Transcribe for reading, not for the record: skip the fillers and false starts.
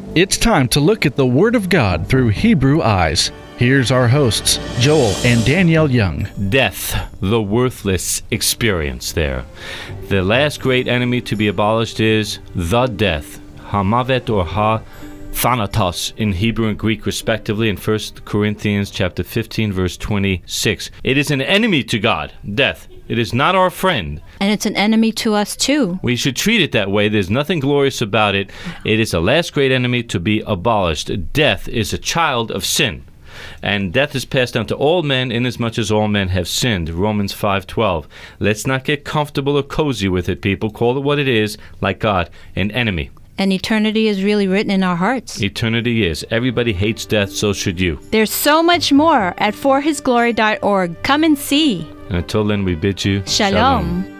It's time to look at the Word of God through Hebrew eyes. Here's our hosts, Joel and Danielle Young. Death, the worthless experience there. The last great enemy to be abolished is the death, Hamavet or Ha-Thanatos in Hebrew and Greek respectively in 1 Corinthians chapter 15, verse 26. It is an enemy to God, death. It is not our friend. And it's an enemy to us too. We should treat it that way. There's nothing glorious about it. It is the last great enemy to be abolished. Death is a child of sin. And death is passed down to all men inasmuch as all men have sinned. Romans 5:12. Let's not get comfortable or cozy with it, people. Call it what it is, like God, an enemy. And eternity is really written in our hearts. Eternity is. Everybody hates death, so should you. There's so much more at forhisglory.org. Come and see. And until then, we bid you Shalom.